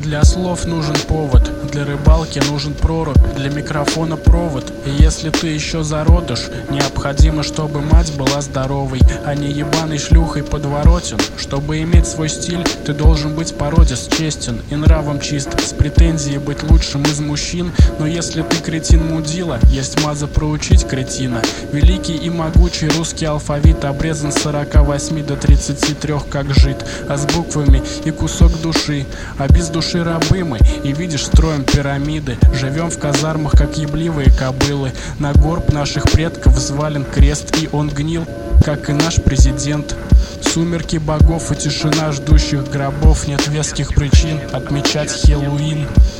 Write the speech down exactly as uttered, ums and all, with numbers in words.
Для слов нужен повод, для рыбалки нужен прорубь, для микрофона провод. И если ты еще зародыш, необходимо, чтобы мать была здоровой, а не ебаной шлюхой подворотен. Чтобы иметь свой стиль, ты должен быть породист, честен и нравом чист, с претензией быть лучшим из мужчин. Но если ты кретин-мудила, есть маза проучить кретина. Великий и могучий русский алфавит обрезан с сорока восьми до тридцати трёх как жид, а с буквами и кусок души. А без души рабы мы, и видишь, строим пирамиды. Живем в казармах, как ебливые кобылы. На горб наших предков взвален крест, и он гнил, как и наш президент. Сумерки богов и тишина ждущих гробов. Нет веских причин отмечать Хэллоуин.